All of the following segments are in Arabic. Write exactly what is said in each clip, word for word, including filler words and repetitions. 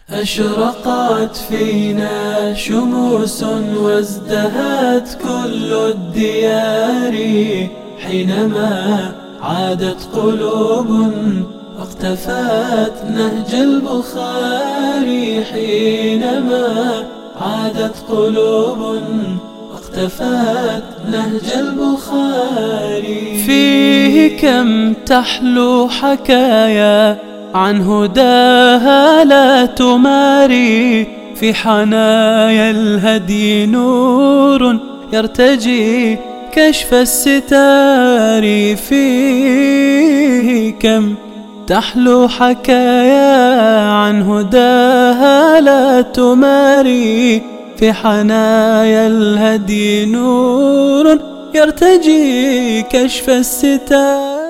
أشرقت فينا شموس وازدهت كل الديار حينما عادت قلوب واقتفت نهج البخاري. حينما عادت قلوب واقتفت نهج البخاري. فيه كم تحلو حكايا عن هداها لا تماري. في حنايا الهدي نور يرتجي كشف الستار. فيه كم تحلو حكايا عن هداها لا تماري. في حنايا الهدي نور يرتجي كشف الستار.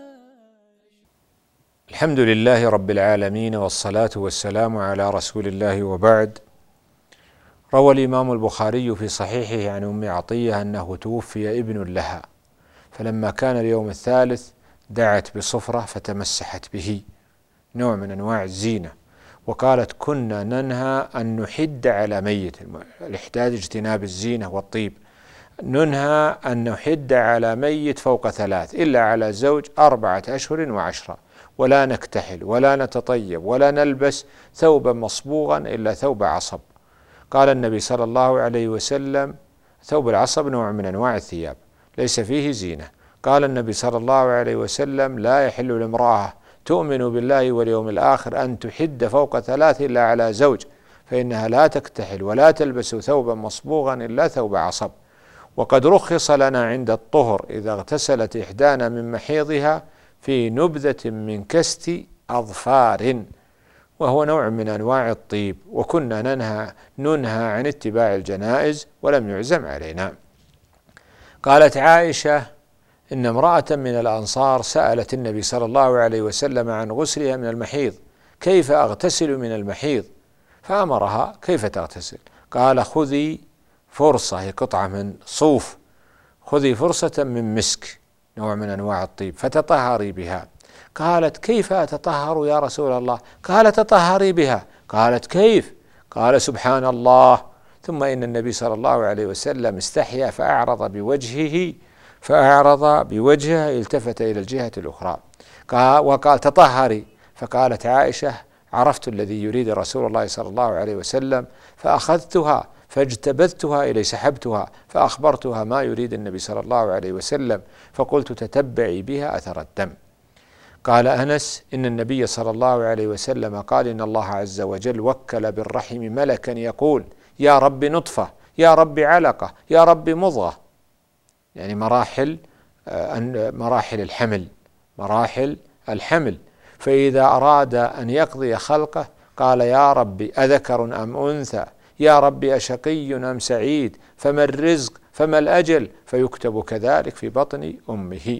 الحمد لله رب العالمين، والصلاة والسلام على رسول الله، وبعد. روى الإمام البخاري في صحيحه عن أم عطية أنه توفي ابن لها، فلما كان اليوم الثالث دعت بصفرة فتمسحت به، نوع من أنواع الزينة، وقالت: كنا ننهى أن نحد على ميت. الإحداد اجتناب الزينة والطيب. ننهى أن نحد على ميت فوق ثلاث إلا على زوج أربعة أشهر وعشرة، ولا نكتحل ولا نتطيب ولا نلبس ثوبا مصبوغا إلا ثوب عصب. قال النبي صلى الله عليه وسلم: ثوب العصب نوع من أنواع الثياب ليس فيه زينة. قال النبي صلى الله عليه وسلم: لا يحل لامرأة تؤمن بالله واليوم الآخر أن تحد فوق ثلاث إلا على زوج، فإنها لا تكتحل ولا تلبس ثوبا مصبوغا إلا ثوب عصب. وقد رخص لنا عند الطهر إذا اغتسلت إحدانا من محيضها في نبذة من كست أظفار، وهو نوع من أنواع الطيب. وكنا ننهى, ننهى عن اتباع الجنائز ولم يعزم علينا. قالت عائشة: إن امرأة من الأنصار سألت النبي صلى الله عليه وسلم عن غسلها من المحيض: كيف أغتسل من المحيض؟ فأمرها: كيف تغتسل؟ قال: خذي فرصة، هي قطعة من صوف، خذي فرصة من مسك، نوع من أنواع الطيب، فتطهري بها. قالت: كيف أتطهر يا رسول الله؟ قال: تطهري بها. قالت: كيف؟ قال: سبحان الله. ثم إن النبي صلى الله عليه وسلم استحيا فأعرض بوجهه فأعرض بوجهه التفت إلى الجهة الأخرى وقال: تطهري. فقالت عائشة: عرفت الذي يريد رسول الله صلى الله عليه وسلم، فأخذتها فاجتبذتها إلي، سحبتها فأخبرتها ما يريد النبي صلى الله عليه وسلم، فقلت: تتبعي بها أثر الدم. قال أنس: إن النبي صلى الله عليه وسلم قال: إن الله عز وجل وكل بالرحم ملكا يقول: يا رب نطفة، يا رب علقة، يا رب مضغة، يعني مراحل مراحل الحمل مراحل الحمل فإذا أراد أن يقضي خلقه قال: يا رب أذكر أم أنثى، يا رب أشقي أم سعيد، فما الرزق، فما الأجل، فيكتب كذلك في بطن أمه.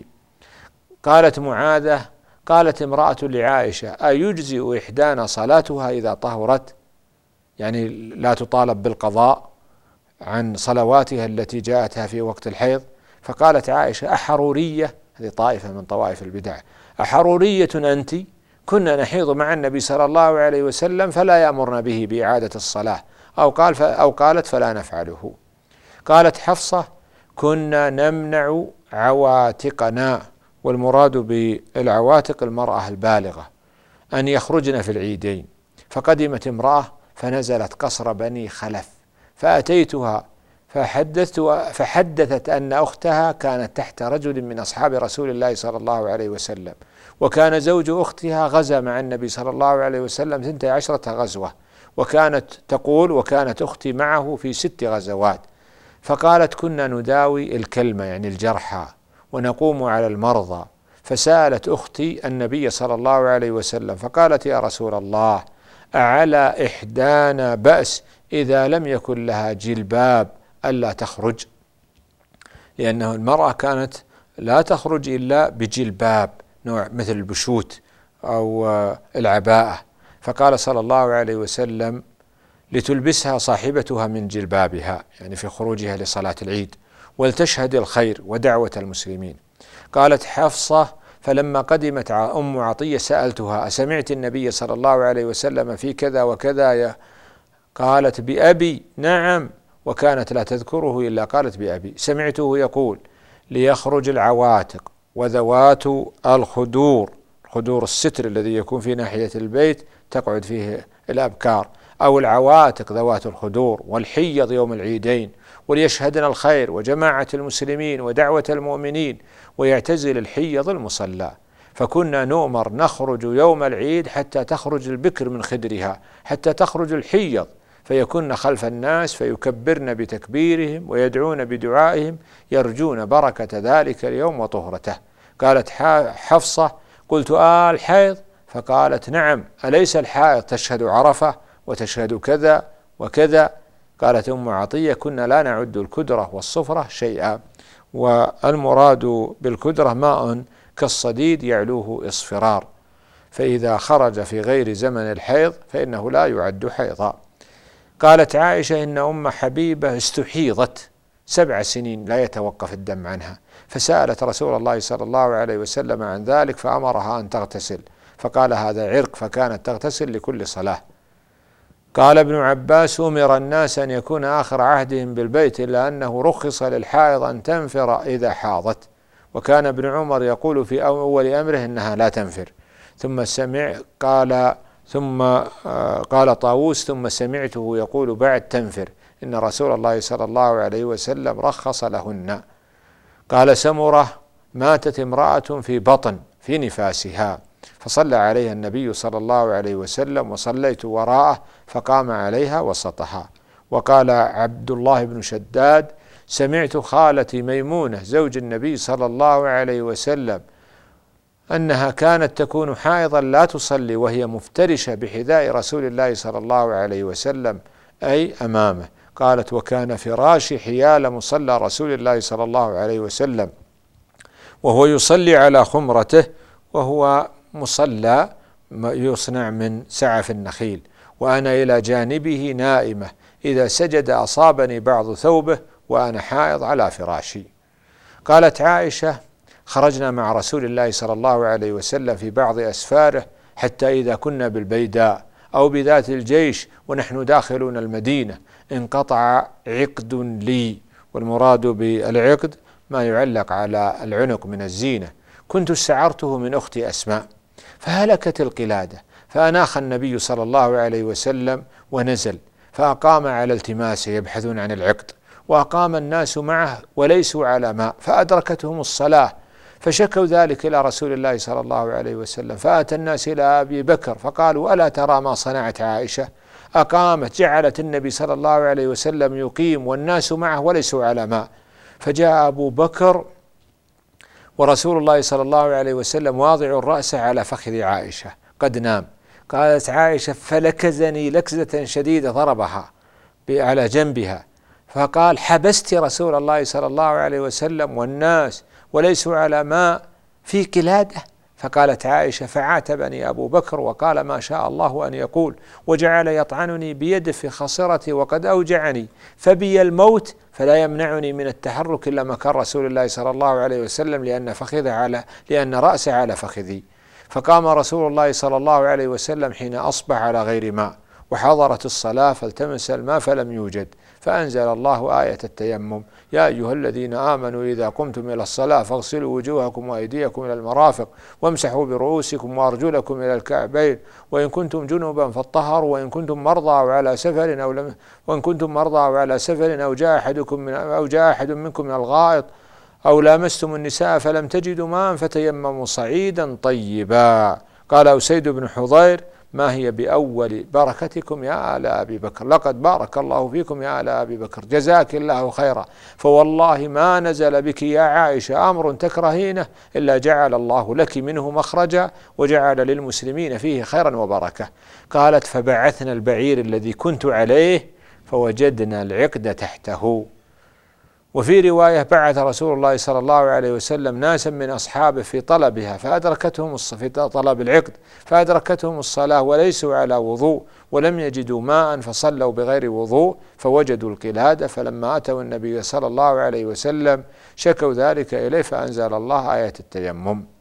قالت معاذة: قالت امرأة لعائشة: أيجزئ إحدانا صلاتها إذا طهرت؟ يعني لا تطالب بالقضاء عن صلواتها التي جاءتها في وقت الحيض. فقالت عائشة: أحرورية، هذه طائفة من طوائف البدع، أحرورية أنت؟ كنا نحيض مع النبي صلى الله عليه وسلم فلا يأمرنا به بإعادة الصلاة، أو قال أو قالت: فلا نفعله. قالت حفصة: كنا نمنع عواتقنا، والمراد بالعواتق المرأة البالغة، أن يخرجن في العيدين. فقدمت امرأة فنزلت قصر بني خلف، فأتيتها فحدثت فحدثت أن أختها كانت تحت رجل من أصحاب رسول الله صلى الله عليه وسلم، وكان زوج أختها غزا مع النبي صلى الله عليه وسلم ثنتي عشرة غزوة، وكانت تقول: وكانت أختي معه في ست غزوات. فقالت: كنا نداوي الكلمة، يعني الجرحى، ونقوم على المرضى. فسألت أختي النبي صلى الله عليه وسلم فقالت: يا رسول الله، أعلى إحدانا بأس إذا لم يكن لها جلباب ألا تخرج؟ لأنه المرأة كانت لا تخرج إلا بجلباب، نوع مثل البشوت أو العباءة. فقال صلى الله عليه وسلم: لتلبسها صاحبتها من جلبابها، يعني في خروجها لصلاة العيد، ولتشهد الخير ودعوة المسلمين. قالت حفصة: فلما قدمت أم عطية سألتها: أسمعت النبي صلى الله عليه وسلم في كذا وكذا؟ قالت: بأبي نعم، وكانت لا تذكره إلا قالت بأبي. سمعته يقول: ليخرج العواتق وذوات الخدور، خدور الستر الذي يكون في ناحية البيت تقعد فيه الأبكار، أو العواتق ذوات الخدور، والحيض يوم العيدين، وليشهدن الخير وجماعة المسلمين ودعوة المؤمنين، ويعتزل الحيض المصلى. فكنا نؤمر نخرج يوم العيد حتى تخرج البكر من خدرها، حتى تخرج الحيض، فيكن خلف الناس فيكبرن بتكبيرهم ويدعون بدعائهم يرجون بركة ذلك اليوم وطهرته. قالت حفصة: قلت: آه الحيض؟ فقالت: نعم، أليس الحائض تشهد عرفة وتشهد كذا وكذا؟ قالت أم عطية: كنا لا نعد الكدرة والصفرة شيئا، والمراد بالكدرة ماء كالصديد يعلوه إصفرار، فإذا خرج في غير زمن الحيض فإنه لا يعد حيضا. قالت عائشة: إن أم حبيبة استحيضت سبع سنين لا يتوقف الدم عنها، فسألت رسول الله صلى الله عليه وسلم عن ذلك فأمرها أن تغتسل، فقال: هذا عرق، فكانت تغتسل لكل صلاة. قال ابن عباس: أمر الناس أن يكون آخر عهدهم بالبيت، إلا أنه رخص للحائض أن تنفر إذا حاضت، وكان ابن عمر يقول في أول أمره إنها لا تنفر. ثم سمع قال ثم قال طاووس: ثم سمعته يقول بعد تنفر، إن رسول الله صلى الله عليه وسلم رخص لهن. قال سمرة: ماتت امرأة في بطن في نفاسها، فصلى عليها النبي صلى الله عليه وسلم، وصليت وراءه فقام عليها وسطها. وقال عبد الله بن شداد: سمعت خالتي ميمونة زوج النبي صلى الله عليه وسلم أنها كانت تكون حائضا لا تصلي وهي مفترشة بحذاء رسول الله صلى الله عليه وسلم، أي أمامه. قالت: وكان فراشي حيال مصلى رسول الله صلى الله عليه وسلم، وهو يصلي على خمرته، وهو مصلى يصنع من سعف النخيل، وأنا إلى جانبه نائمة، إذا سجد أصابني بعض ثوبه وأنا حائض على فراشي. قالت عائشة: خرجنا مع رسول الله صلى الله عليه وسلم في بعض أسفاره، حتى إذا كنا بالبيداء أو بذات الجيش ونحن داخلون المدينة انقطع عقد لي، والمراد بالعقد ما يعلق على العنق من الزينة، كنت استعرته من أختي أسماء، فهلكت القلادة، فأناخ النبي صلى الله عليه وسلم ونزل، فأقام على التماسه يبحثون عن العقد، وأقام الناس معه وليسوا على ماء، فأدركتهم الصلاة، فشكوا ذلك إلى رسول الله صلى الله عليه وسلم، فأتى الناس إلى أبي بكر فقالوا: ألا ترى ما صنعت عائشة؟ أقامت، جعلت النبي صلى الله عليه وسلم يقيم والناس معه وليسوا على ماء. فجاء أبو بكر ورسول الله صلى الله عليه وسلم واضع الرأس على فخذ عائشة قد نام. قالت عائشة: فلكزني لكزة شديدة، ضربها على جنبها، فقال: حبست رسول الله صلى الله عليه وسلم والناس وليسوا على ماء في قلادة؟ فقالت عائشة: فعاتبني أبو بكر وقال: ما شاء الله أن يقول، وجعل يطعنني بيده في خصرتي وقد أوجعني، فبي الموت فلا يمنعني من التحرك إلا مكان رسول الله صلى الله عليه وسلم، لأن فخذه على لأن رأسه على فخذي. فقام رسول الله صلى الله عليه وسلم حين أصبح على غير ماء، وحضرت الصلاة فالتمس الماء فلم يوجد، فأنزل الله آية التيمم: يا أيها الذين آمنوا إذا قمتم إلى الصلاة فاغسلوا وجوهكم وأيديكم إلى المرافق وامسحوا برؤوسكم وأرجلكم إلى الكعبين، وإن كنتم جنبا فاطهروا، وإن كنتم مرضى أو على سفر أو لم وإن كنتم مرضى أو على سفر أو جاء أحدكم من أو جاء أحد منكم من الغائط أو لامستم النساء فلم تجدوا ماء فتيمموا صعيدا طيبا. قال أسيد بن حضير: ما هي بأول بركتكم يا آل أبي بكر، لقد بارك الله فيكم يا آل أبي بكر، جزاك الله خيرا، فوالله ما نزل بك يا عائشة أمر تكرهينه إلا جعل الله لك منه مخرجا وجعل للمسلمين فيه خيرا وبركة. قالت: فبعثنا البعير الذي كنت عليه فوجدنا العقد تحته. وفي رواية: بعث رسول الله صلى الله عليه وسلم ناسا من أصحابه في طلبها فأدركتهم في طلب العقد فأدركتهم الصلاة وليسوا على وضوء ولم يجدوا ماء فصلوا بغير وضوء فوجدوا القلادة، فلما أتوا النبي صلى الله عليه وسلم شكوا ذلك إليه فأنزل الله آية التيمم.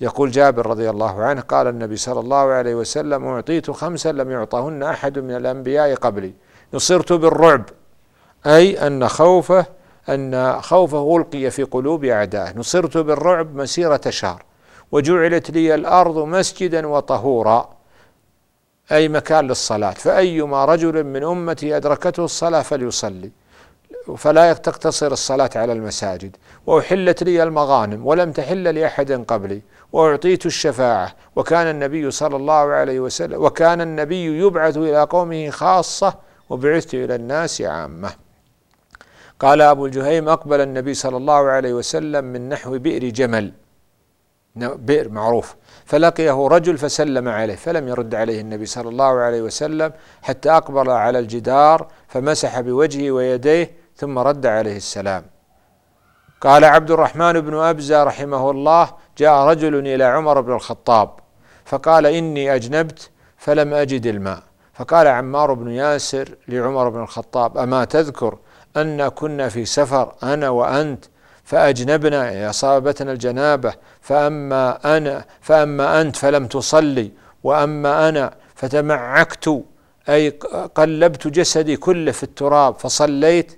يقول جابر رضي الله عنه قال النبي صلى الله عليه وسلم: أعطيت خمسا لم يعطهن أحد من الأنبياء قبلي، نصرت بالرعب، أي أن خوفه أن خوفه ألقي في قلوب أعدائه، نصرت بالرعب مسيرة شهر، وجعلت لي الأرض مسجدا وطهورا، أي مكان للصلاة، فأيما رجل من أمتي أدركته الصلاة فليصلي، فلا تقتصر الصلاة على المساجد، وأحلت لي المغانم ولم تحل لأحد قبلي، وأعطيت الشفاعة، وكان النبي صلى الله عليه وسلم وكان النبي يبعث إلى قومه خاصة، وبعثت إلى الناس عامة. قال أبو الجهيم: أقبل النبي صلى الله عليه وسلم من نحو بئر جمل، بئر معروف، فلقيه رجل فسلم عليه، فلم يرد عليه النبي صلى الله عليه وسلم حتى أقبل على الجدار فمسح بوجهه ويديه ثم رد عليه السلام. قال عبد الرحمن بن أبزة رحمه الله: جاء رجل إلى عمر بن الخطاب فقال: إني أجنبت فلم أجد الماء، فقال عمار بن ياسر لعمر بن الخطاب: أما تذكر أن كنا في سفر أنا وأنت فأجنبنا، يعني أصابتنا الجنابة، فأما أنا فأما أنت فلم تصلي، وأما أنا فتمعكت، أي قلبت جسدي كله في التراب فصليت.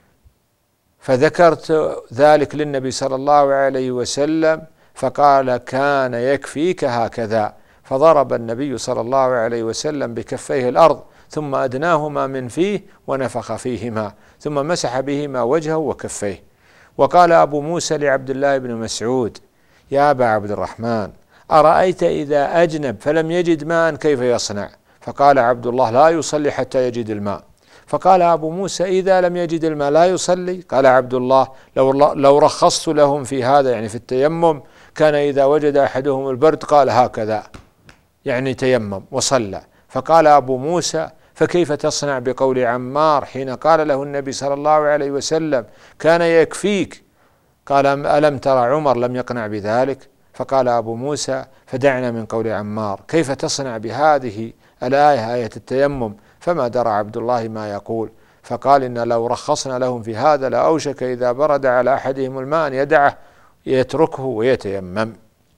فذكرت ذلك للنبي صلى الله عليه وسلم فقال: كان يكفيك هكذا، فضرب النبي صلى الله عليه وسلم بكفيه الأرض ثم أدناهما من فيه ونفخ فيهما ثم مسح بهما وجهه وكفيه. وقال أبو موسى لعبد الله بن مسعود: يا أبا عبد الرحمن، أرأيت إذا أجنب فلم يجد ماء كيف يصنع؟ فقال عبد الله: لا يصلي حتى يجد الماء. فقال أبو موسى: إذا لم يجد الماء لا يصلي؟ قال عبد الله: لو, لو رخصت لهم في هذا، يعني في التيمم، كان إذا وجد أحدهم البرد قال هكذا، يعني تيمم وصلى. فقال أبو موسى: فكيف تصنع بقول عمار حين قال له النبي صلى الله عليه وسلم: كان يكفيك؟ قال: ألم ترى عمر لم يقنع بذلك؟ فقال أبو موسى: فدعنا من قول عمار، كيف تصنع بهذه الآية، آية التيمم؟ فما درى عبد الله ما يقول، فقال: إن لو رخصنا لهم في هذا لأوشك إذا برد على أحدهم الماء أن يدعه يتركه ويتيمم.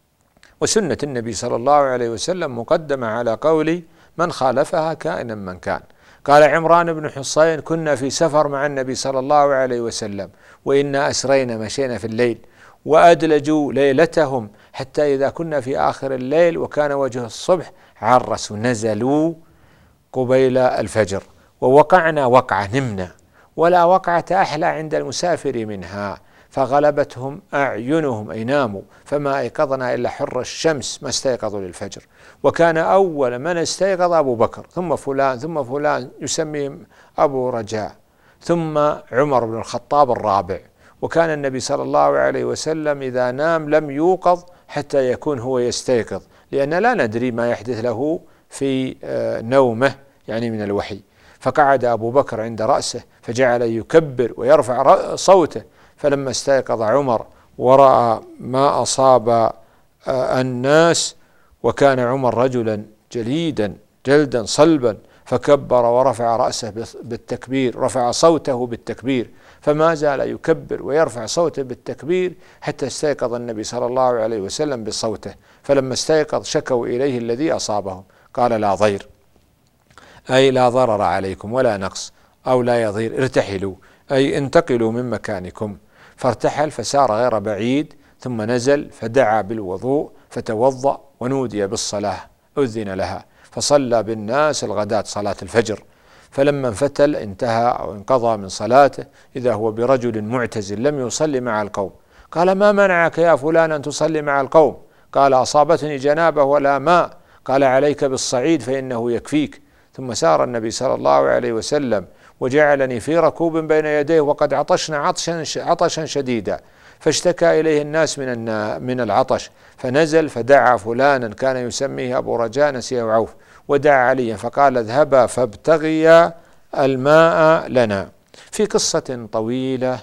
وسنة النبي صلى الله عليه وسلم مقدمة على قول من خالفها كائنا من كان. قال عمران بن حصين: كنا في سفر مع النبي صلى الله عليه وسلم، وإنا أسرينا، مشينا في الليل، وأدلجوا ليلتهم حتى إذا كنا في آخر الليل وكان وجه الصبح عرس، نزلوا قبيل الفجر، ووقعنا وقعة، نمنا، ولا وقعة أحلى عند المسافر منها، فغلبتهم أعينهم، أي ناموا، فما أيقظنا إلا حر الشمس، ما استيقظوا للفجر. وكان أول من استيقظ أبو بكر، ثم فلان، ثم فلان يسميهم أبو رجاء، ثم عمر بن الخطاب الرابع. وكان النبي صلى الله عليه وسلم إذا نام لم يوقظ حتى يكون هو يستيقظ، لأن لا ندري ما يحدث له في نومه، يعني من الوحي. فقعد أبو بكر عند رأسه فجعل يكبر ويرفع صوته، فلما استيقظ عمر ورأى ما أصاب الناس، وكان عمر رجلا جليدا جلدا صلبا، فكبر ورفع رأسه بالتكبير، رفع صوته بالتكبير، فما زال يكبر ويرفع صوته بالتكبير حتى استيقظ النبي صلى الله عليه وسلم بصوته. فلما استيقظ شكوا إليه الذي أصابهم، قال: لا ضير، أي لا ضرر عليكم ولا نقص، أو لا يضير، ارتحلوا، أي انتقلوا من مكانكم. فارتحل فسار غير بعيد، ثم نزل فدعا بالوضوء فتوضأ، ونودي بالصلاة، أذن لها، فصلى بالناس الغداة صلاة الفجر. فلما انفتل انتهى أو انقضى من صلاته إذا هو برجل معتزل لم يصلي مع القوم. قال: ما منعك يا فلان أن تصلي مع القوم؟ قال: أصابتني جنابة ولا ماء. قال: عليك بالصعيد فإنه يكفيك. ثم سار النبي صلى الله عليه وسلم وجعلني في ركوب بين يديه وقد عطشنا عطشا عطشا شديدا، فاشتكى إليه الناس من من العطش، فنزل فدعا فلانا كان يسميه أبو رجاء نسيه عوف، ودعا عليا فقال: اذهبا فابتغيا الماء لنا. في قصة طويلة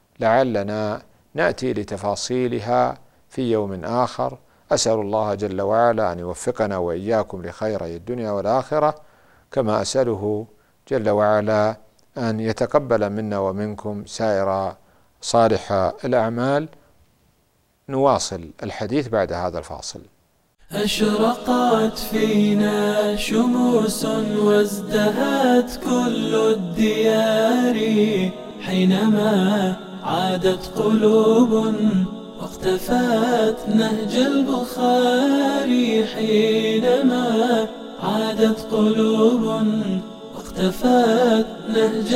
لعلنا نأتي لتفاصيلها في يوم آخر. أسأل الله جل وعلا أن يوفقنا وإياكم لخيري الدنيا والآخرة، كما أسأله جل وعلا أن يتقبل منا ومنكم سائر صالح الأعمال. نواصل الحديث بعد هذا الفاصل. أشرقت فينا شموس وازدهت كل الديار حينما عادت قلوب واقتفت نهج البخاري حينما عادت قلوب واقتفت نهج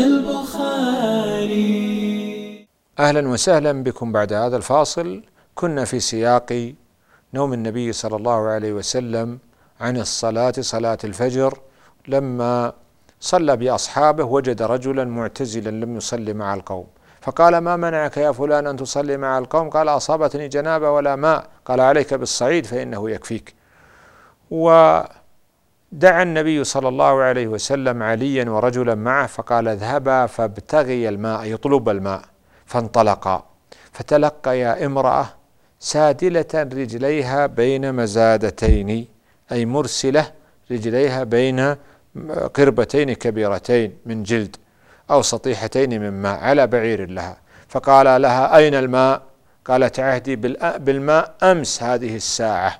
البخاري. أهلا وسهلا بكم بعد هذا الفاصل. كنا في سياق نوم النبي صلى الله عليه وسلم عن الصلاة صلاة الفجر، لما صلى بأصحابه وجد رجلا معتزلا لم يصلي مع القوم، فقال: ما منعك يا فلان أن تصلي مع القوم؟ قال: أصابتني جنابة ولا ماء. قال: عليك بالصعيد فإنه يكفيك. ودعا النبي صلى الله عليه وسلم عليا ورجلا معه فقال: اذهبا فابتغي الماء، يطلب الماء. فانطلقا فتلقيا امرأة سادلة رجليها بين مزادتين، أي مرسلة رجليها بين قربتين كبيرتين من جلد أو سطيحتين من ماء على بعير لها، فقال لها: أين الماء؟ قالت: عهدي بالماء أمس هذه الساعة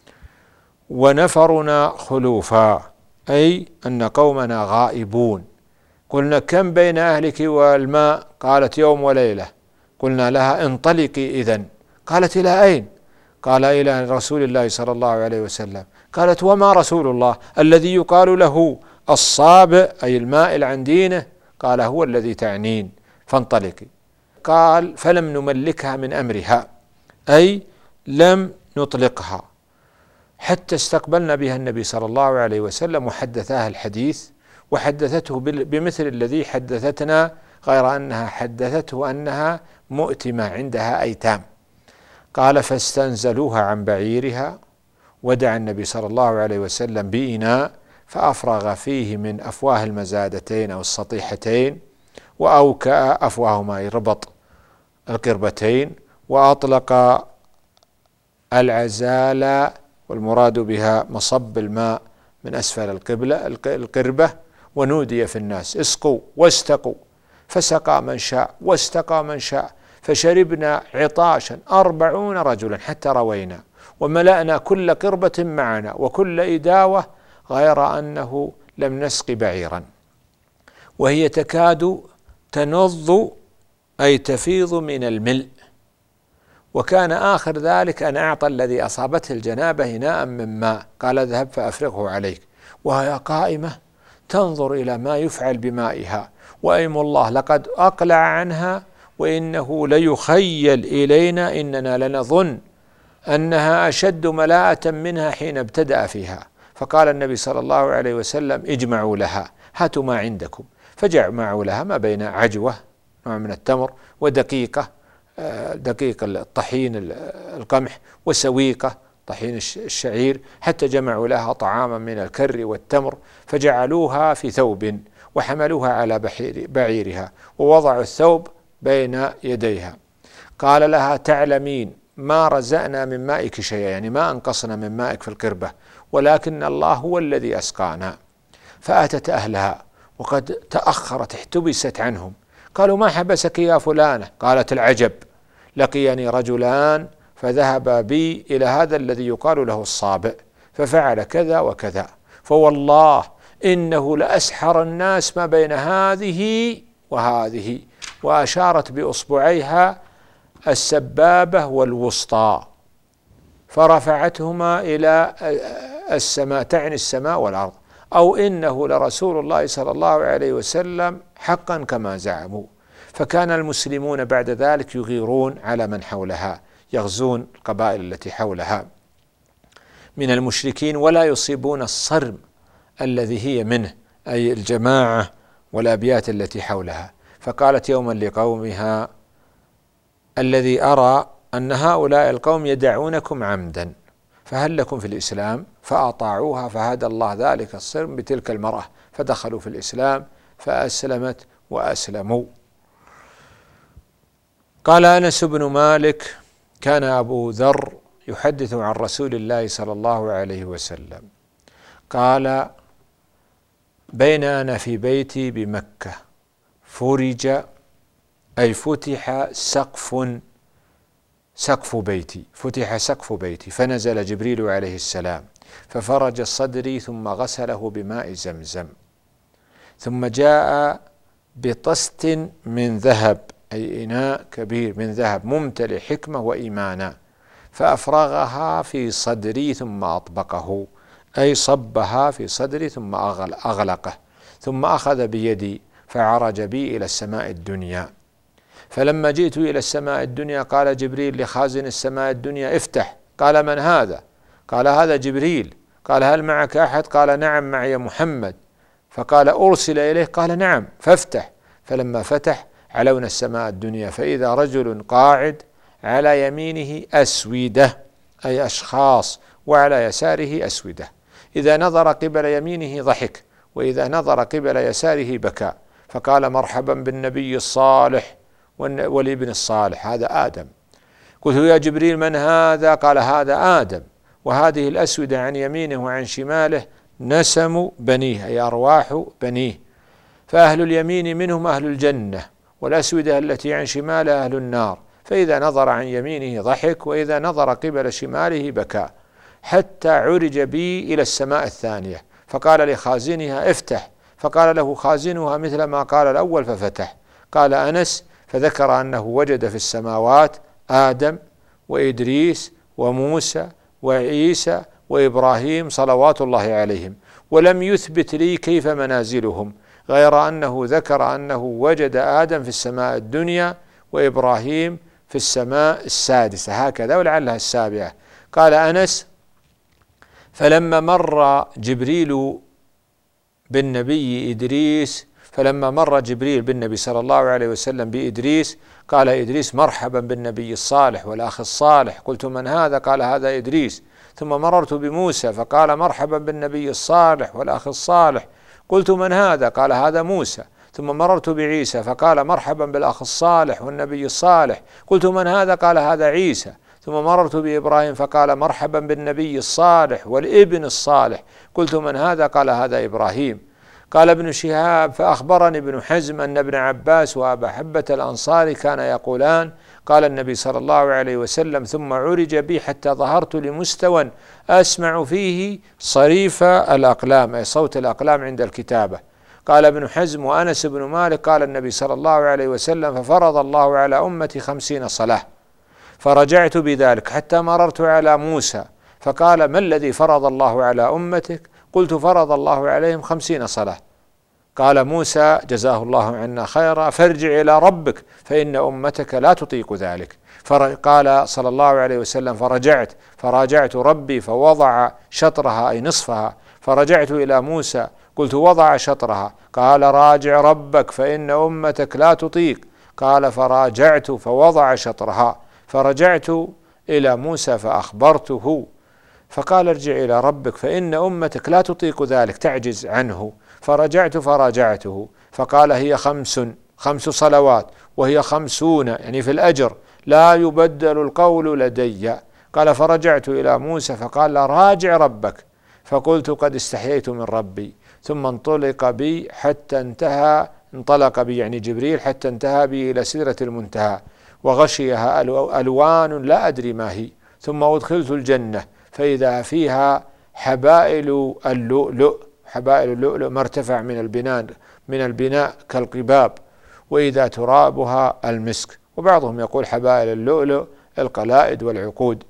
ونفرنا خلوفا، أي أن قومنا غائبون. قلنا: كم بين أهلك والماء؟ قالت: يوم وليلة. قلنا لها: انطلقي إذن. قالت: إلى أين؟ قال: إلى رسول الله صلى الله عليه وسلم. قالت: وما رسول الله الذي يقال له الصابئ أي المائل عن دينه؟ قال: هو الذي تعنين، فانطلقي. قال: فلم نملكها من أمرها، أي لم نطلقها حتى استقبلنا بها النبي صلى الله عليه وسلم وحدثاها الحديث، وحدثته بمثل الذي حدثتنا، غير أنها حدثته أنها مؤتمة عندها أيتام. قال: فاستنزلوها عن بعيرها، ودعا النبي صلى الله عليه وسلم بإناء فأفرغ فيه من أفواه المزادتين أو السطيحتين، وأوكأ أفواهما، ربط القربتين، وأطلق العزالة، والمراد بها مصب الماء من أسفل القبلة القربة، ونودي في الناس: اسقوا واستقوا، فسقى من شاء واستقى من شاء، فشربنا عطاشا أربعون رجلا حتى روينا، وملأنا كل قربة معنا وكل إداوة، غير أنه لم نسق بعيرا، وهي تكاد تنض أي تفيض من الملء. وكان آخر ذلك أن أعطى الذي أصابته الجنابة إناء من ماء، قال: اذهب فأفرغه عليك، وهي قائمة تنظر إلى ما يفعل بمائها، وأيم الله لقد أقلع عنها، وإنه ليخيل إلينا إننا لنظن أنها أشد ملاءة منها حين ابتدأ فيها. فقال النبي صلى الله عليه وسلم: اجمعوا لها، هاتوا ما عندكم. فجمعوا لها ما بين عجوة نوع من التمر، ودقيقة دقيق الطحين القمح، وسويقة طحين الشعير، حتى جمعوا لها طعاما من الكر والتمر، فجعلوها في ثوب وحملوها على بعيرها، ووضعوا الثوب بين يديها. قال لها: تعلمين ما رزقنا من مائك شيئا، يعني ما أنقصنا من مائك في القربة، ولكن الله هو الذي أسقانا. فأتت أهلها وقد تأخرت، احتبست عنهم. قالوا: ما حبسك يا فلانة؟ قالت: العجب، لقيني رجلان فذهب بي إلى هذا الذي يقال له الصابئ، ففعل كذا وكذا، فوالله إنه لأسحر الناس ما بين هذه وهذه، وأشارت بأصبعيها السبابة والوسطى، فرفعتهما إلى السماء، تعني السماء والأرض، أو إنه لرسول الله صلى الله عليه وسلم حقا كما زعموا. فكان المسلمون بعد ذلك يغيرون على من حولها، يغزون القبائل التي حولها من المشركين، ولا يصيبون الصرم الذي هي منه، أي الجماعة والأبيات التي حولها. فقالت يوما لقومها: الذي أرى أن هؤلاء القوم يدعونكم عمدا، فهل لكم في الإسلام؟ فأطاعوها، فهدى الله ذلك الصرم بتلك المرأة، فدخلوا في الإسلام فأسلمت وأسلموا. قال أنس بن مالك: كان أبو ذر يحدث عن رسول الله صلى الله عليه وسلم قال: بين أنا في بيتي بمكة فرج أي فتح سقف سقف بيتي فتح سقف بيتي فنزل جبريل عليه السلام ففرج صدري ثم غسله بماء زمزم، ثم جاء بطست من ذهب، أي إناء كبير من ذهب ممتلئ حكمة وإيمانا، فأفرغها في صدري ثم أطبقه، أي صبها في صدري ثم أغلقه، ثم أخذ بيدي فعرج بي إلى السماء الدنيا. فلما جئت إلى السماء الدنيا قال جبريل لخازن السماء الدنيا افتح. قال من هذا؟ قال هذا جبريل. قال هل معك أحد؟ قال نعم معي محمد. فقال أرسل إليه؟ قال نعم. فافتح. فلما فتح علونا السماء الدنيا فإذا رجل قاعد على يمينه أسودة، أي أشخاص، وعلى يساره أسودة، إذا نظر قبل يمينه ضحك وإذا نظر قبل يساره بكى، فقال مرحبا بالنبي الصالح والابن الصالح، هذا آدم. قلت يا جبريل من هذا؟ قال هذا آدم، وهذه الأسودة عن يمينه وعن شماله نسم بنيه، أي أرواح بنيه، فأهل اليمين منهم أهل الجنة، والأسودة التي عن شماله أهل النار، فإذا نظر عن يمينه ضحك وإذا نظر قبل شماله بكى، حتى عرج بي إلى السماء الثانية، فقال لخازنها افتح، فقال له خازنها مثل ما قال الأول ففتح. قال أنس فذكر أنه وجد في السماوات آدم وإدريس وموسى وعيسى وإبراهيم صلوات الله عليهم، ولم يثبت لي كيف منازلهم، غير أنه ذكر أنه وجد آدم في السماء الدنيا وإبراهيم في السماء السادسة هكذا ولعلها السابعة. قال أنس فلما مر جبريل بالنبي إدريس فلما مر جبريل بالنبي صلى الله عليه وسلم بإدريس قال إدريس مرحبا بالنبي الصالح والأخ الصالح. قلت من هذا؟ قال هذا إدريس. ثم مررت بموسى فقال مرحبا بالنبي الصالح والأخ الصالح. قلت من هذا؟ قال هذا موسى. ثم مررت بعيسى فقال مرحبا بالأخ الصالح والنبي الصالح. قلت من هذا؟ قال هذا عيسى. ثم مررت بإبراهيم فقال مرحبا بالنبي الصالح والابن الصالح. قلت من هذا؟ قال هذا إبراهيم. قال ابن شهاب فأخبرني ابن حزم أن ابن عباس وأبا حبة الأنصاري كان يقولان قال النبي صلى الله عليه وسلم ثم عرج بي حتى ظهرت لمستوى أسمع فيه صريف الأقلام، أي صوت الأقلام عند الكتابة. قال ابن حزم وأنس بن مالك قال النبي صلى الله عليه وسلم ففرض الله على أمتي خمسين صلاة، فرجعت بذلك حتى مررت على موسى فقال ما الذي فرض الله على أمتك؟ قلت فرض الله عليهم خمسين صلاة. قال موسى جزاه الله عنا خيرا فارجع إلى ربك فإن أمتك لا تطيق ذلك. قال صلى الله عليه وسلم فرجعت فراجعت ربي فوضع شطرها أي نصفها، فرجعت إلى موسى قلت وضع شطرها، قال راجع ربك فإن أمتك لا تطيق. قال فراجعت فوضع شطرها، فرجعت إلى موسى فأخبرته فقال ارجع إلى ربك فإن أمتك لا تطيق ذلك تعجز عنه. فرجعت فراجعته فقال هي خمس خمس صلوات وهي خمسون يعني في الأجر لا يبدل القول لدي. قال فرجعت إلى موسى فقال راجع ربك، فقلت قد استحييت من ربي. ثم انطلق بي حتى انتهى انطلق بي يعني جبريل حتى انتهى بي إلى سدرة المنتهى وغشيها ألوان لا أدري ما هي، ثم أدخلت الجنة فإذا فيها حبائل اللؤلؤ، حبائل اللؤلؤ مرتفع من البناء من البناء كالقباب، وإذا ترابها المسك، وبعضهم يقول حبائل اللؤلؤ القلائد والعقود.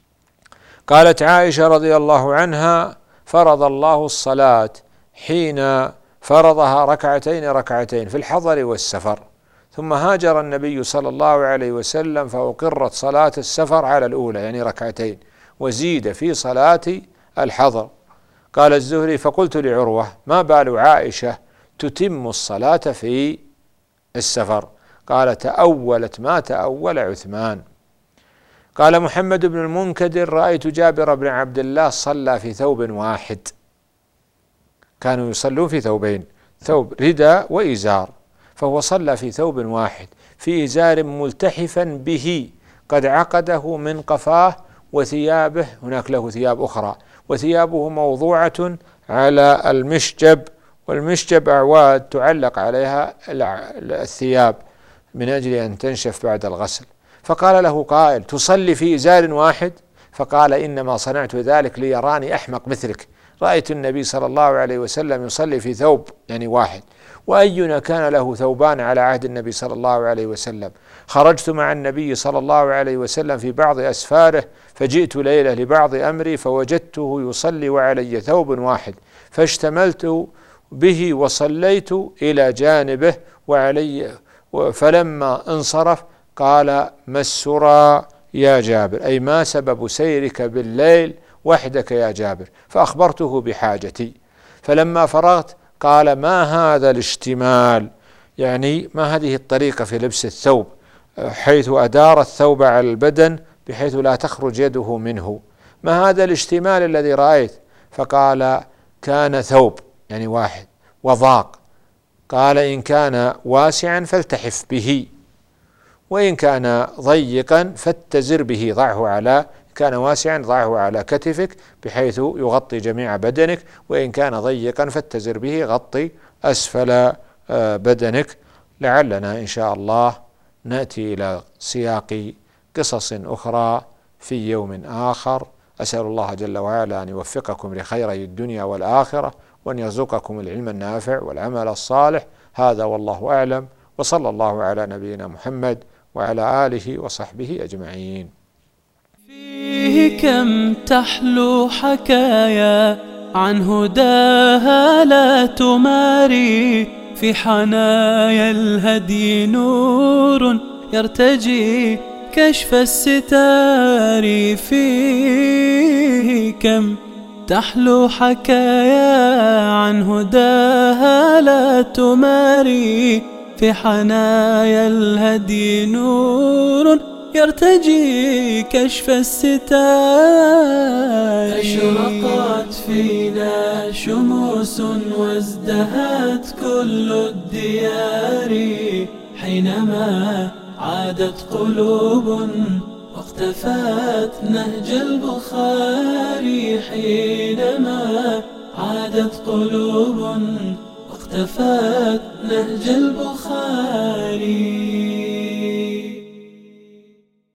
قالت عائشة رضي الله عنها فرض الله الصلاة حين فرضها ركعتين ركعتين في الحضر والسفر، ثم هاجر النبي صلى الله عليه وسلم فأقرت صلاة السفر على الأولى يعني ركعتين وزيد في صلاة الحضر. قال الزهري فقلت لعروة ما بال عائشة تتم الصلاة في السفر؟ قال تأولت ما تأول عثمان. قال محمد بن المنكدر رأيت جابر بن عبد الله صلى في ثوب واحد، كانوا يصلون في ثوبين، ثوب رداء وإزار، فهو صلى في ثوب واحد في إزار ملتحفا به قد عقده من قفاه، وثيابه هناك له ثياب أخرى وثيابه موضوعة على المشجب، والمشجب أعواد تعلق عليها الثياب من أجل أن تنشف بعد الغسل. فقال له قائل: تصلي في إزار واحد؟ فقال: إنما صنعت ذلك ليراني أحمق مثلك، رأيت النبي صلى الله عليه وسلم يصلي في ثوب يعني واحد، وأينا كان له ثوبان على عهد النبي صلى الله عليه وسلم. خرجت مع النبي صلى الله عليه وسلم في بعض أسفاره، فجئت ليلة لبعض أمري فوجدته يصلي وعلي ثوب واحد، فاشتملت به وصليت إلى جانبه وعلي، فلما انصرف قال: ما السرى يا جابر؟ أي ما سبب سيرك بالليل وحدك يا جابر؟ فأخبرته بحاجتي. فلما فرغت قال: ما هذا الاشتمال؟ يعني ما هذه الطريقة في لبس الثوب، حيث أدار الثوب على البدن بحيث لا تخرج يده منه، ما هذا الاشتمال الذي رأيت؟ فقال: كان ثوب يعني واحد وضاق، قال: إن كان واسعا فالتحف به، وإن كان ضيقا فاتزر به، ضعه على، إن كان واسعا ضعه على كتفك بحيث يغطي جميع بدنك، وإن كان ضيقا فاتزر به، غطي أسفل بدنك. لعلنا إن شاء الله نأتي إلى سياق قصص أخرى في يوم آخر. أسأل الله جل وعلا أن يوفقكم لخيري الدنيا والآخرة، وأن يرزقكم العلم النافع والعمل الصالح. هذا والله أعلم، وصلى الله على نبينا محمد وعلى آله وصحبه أجمعين. فيه كم تحلو حكايا عن هداها لا تماري، في حنايا الهدي نور يرتجي كشف الستار. فيه كم تحلو حكايا عن هداها لا تماري، في حنايا الهدي نور يرتجي كشف الستار. أشرقت فينا شموس وازدهت كل الديار، حينما عادت قلوب واقتفت نهج البخاري. حينما عادت قلوب واقتفت نهج البخاري.